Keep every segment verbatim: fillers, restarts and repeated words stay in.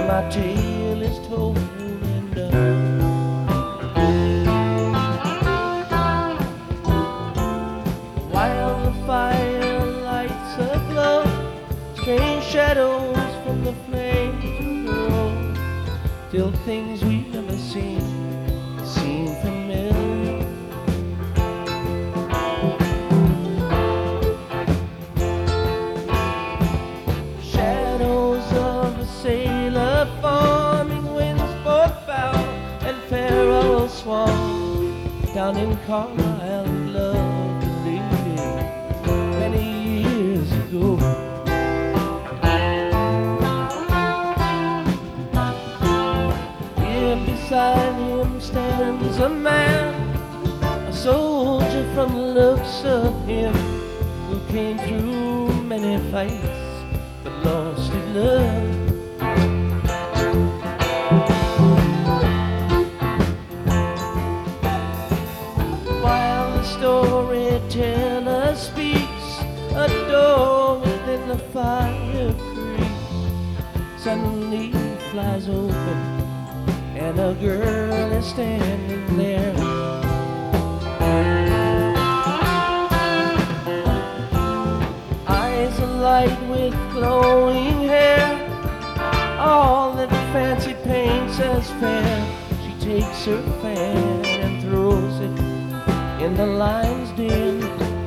my tale is told and done. While the fire lights aglow, strange shadows from the flames grow, till things we've never seen seem familiar. Shadows of a sailor forming, winds both foul and feral swan, down in Carlisle loved a lady many years ago. Beside him stands a man, a soldier from the looks of him, who came through many fights but lost his love. While the storyteller speaks, a door within the fire creaks, suddenly flies open, and a girl is standing there. Eyes alight with glowing hair, all that fancy paints as fair. She takes her fan and throws it in the lion's den.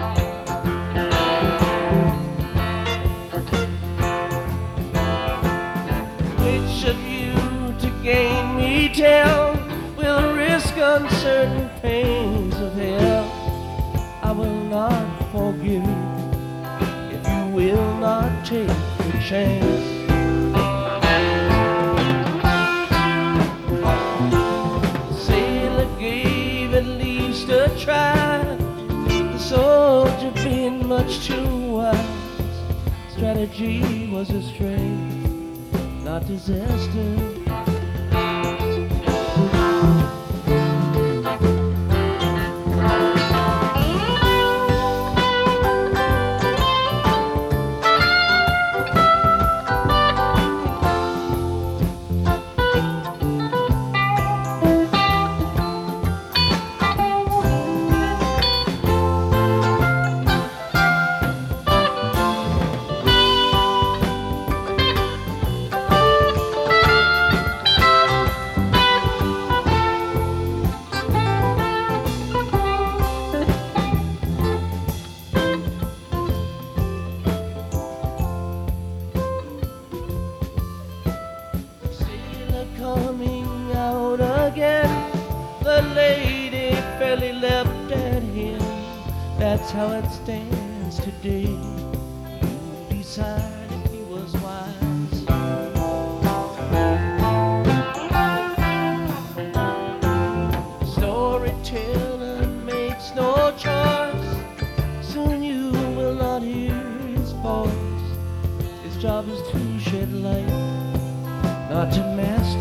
Which of you to gain me tell will risk uncertain pains of hell? I will not forgive you if you will not take the chance. The sailor gave at least a try, the soldier being much too wise. Strategy was a strength, not disaster. Coming out again, the lady fairly leapt at him. That's how it stands today. You decide if he was wise. Storyteller makes no choice. Soon you will not hear his voice. His job is to shed light, not to master.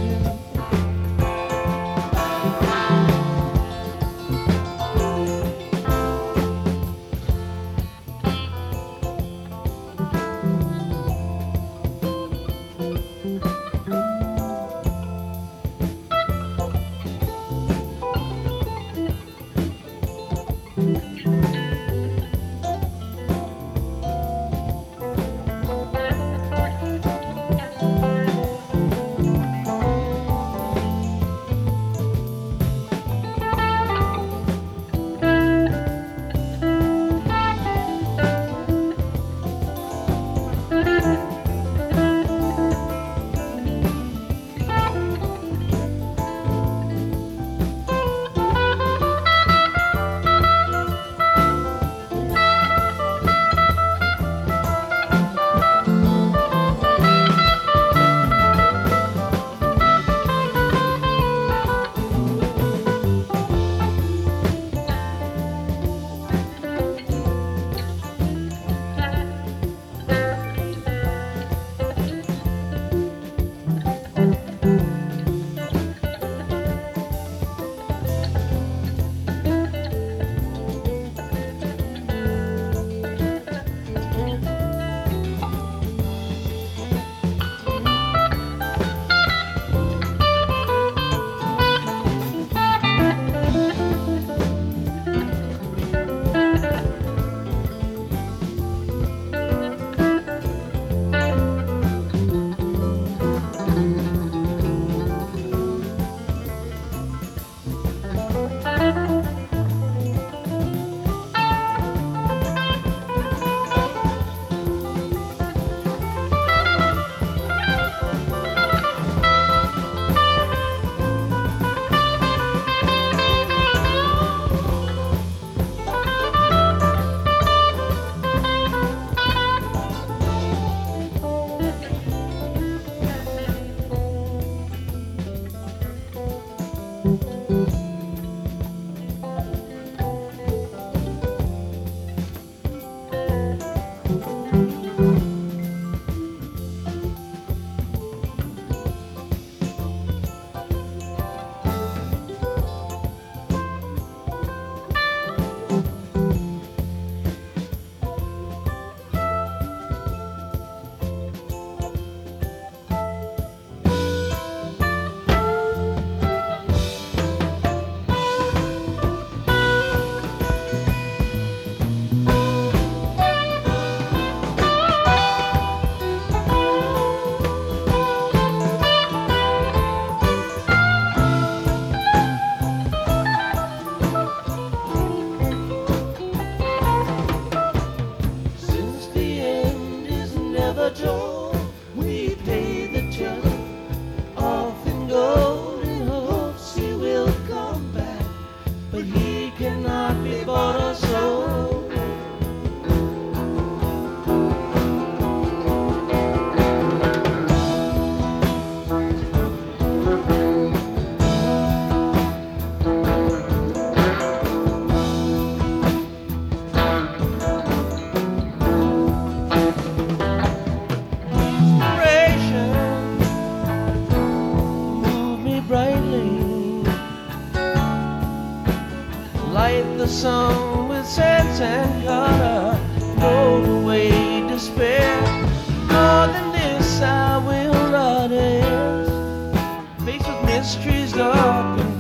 The sun with sense and color, roll away despair. More than this I will not end, faced with mysteries dark and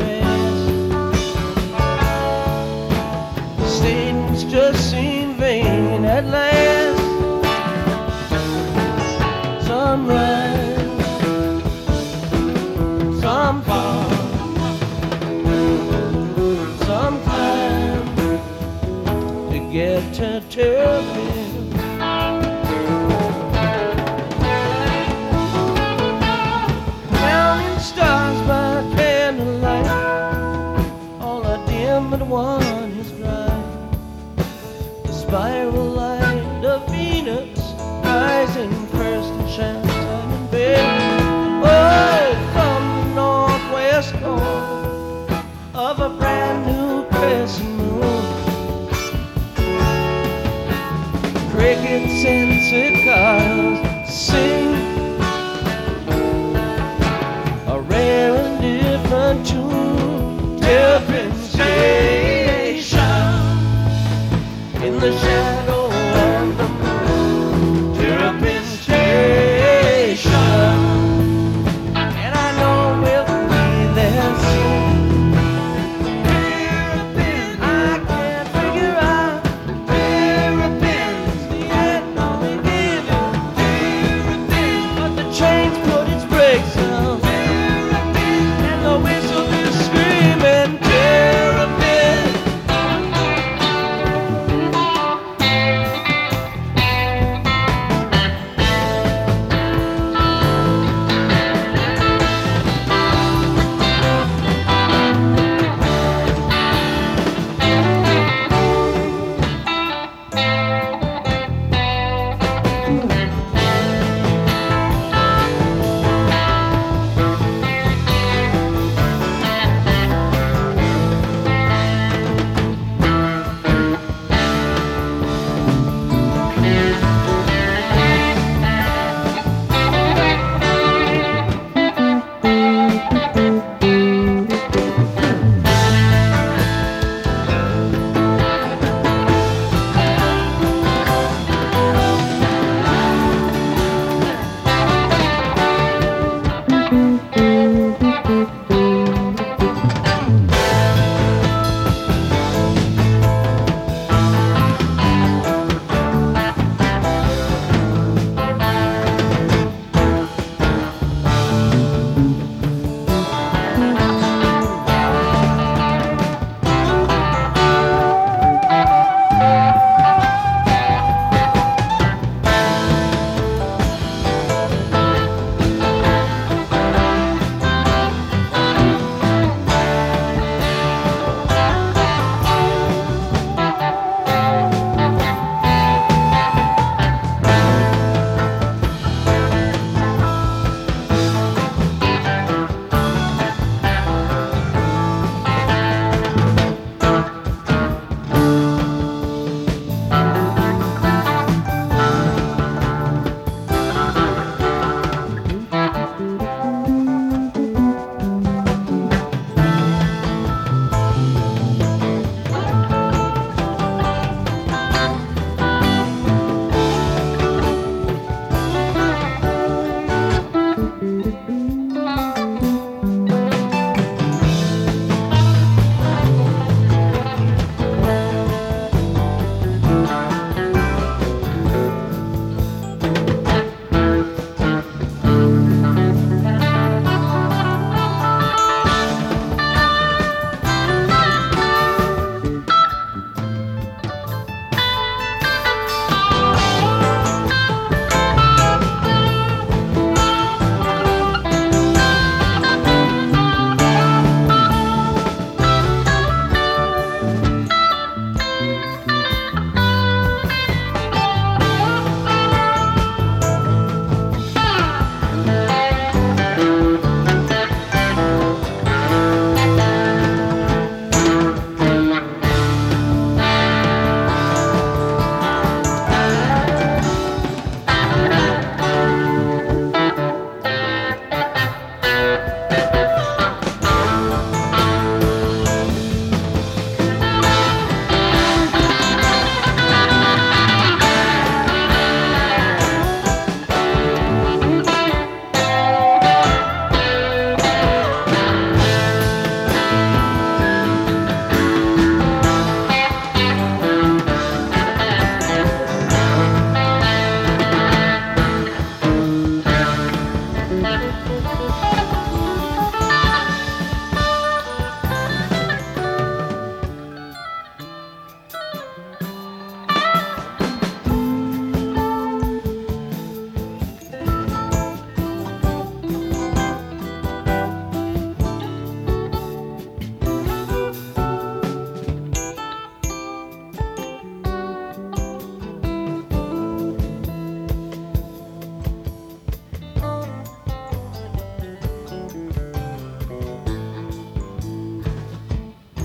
vast. Statements just seem vain at last. Sunrise, some fall, some climb to get to Turpin. Counting stars by candlelight, all are dim but one is bright. The spiral light of Venus rising first and shining big. Oh, from the northwest corner of a brand new crescent moon, crickets and cicadas sing a rare and different tune. Turpin Station in the shadow of the moon. Turpin Station, and I know we'll be there soon. I can't figure out Terrapin's the end of the beginning.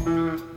Thank